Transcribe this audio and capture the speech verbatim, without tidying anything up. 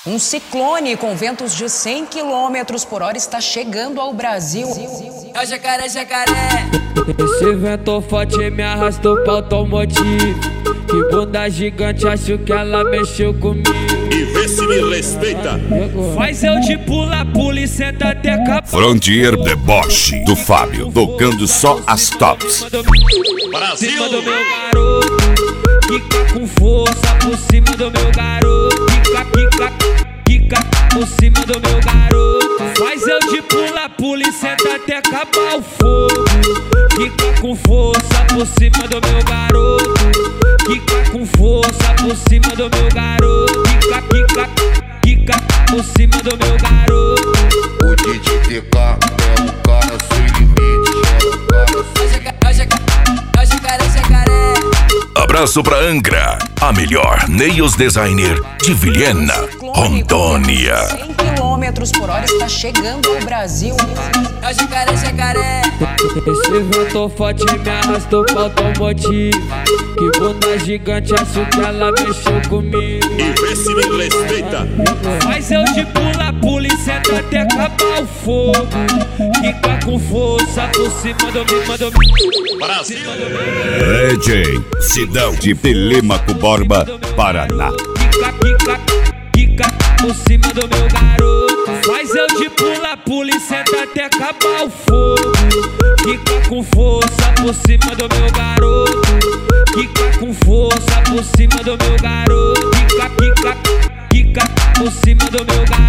Um ciclone com ventos de cem quilômetros por hora está chegando ao Brasil. É o jacaré, jacaré. Esse vento forte me arrastou pra automotivo. Que bunda gigante, acho que ela mexeu comigo. E vê se me respeita. Faz eu de pula, pula e senta até cap... Frontier Deboche do Fábio, tocando só as tops. Brasil! Cima do meu garoto, quica com força por cima do meu garoto. Quica, quica, quica por cima do meu garoto. Faz eu de pula, pula e senta até acabar o fogo. Quica com força por cima do meu garoto. Quica com força por cima do meu garoto. Quica, quica, quica por cima do meu garoto. O D J T K é um cara sem limite, é um cara sem... É o jacaré, jacaré. Abraço pra Angra, a melhor nails designer de Vilhena, Rondônia. cem quilômetros por hora está chegando ao Brasil. É o jacaré, jacaré. Esse vento forte me arrastou pra automotivo. Que bunda gigante, acho que ela mexeu comigo. E vê se me respeita. Faz eu de pula, pula e senta até acabar o fogo. Quica com força por cima do meu, do Brasil! D J Sidão de Telêmaco Borba, Paraná. Quica, quica, quica por cima do meu garoto. Faz eu de pula, pula e senta até acabar o fogo. Quica com força por cima do meu garoto. Quica com força por cima do meu garoto. Quica, quica, quica por cima do meu garoto.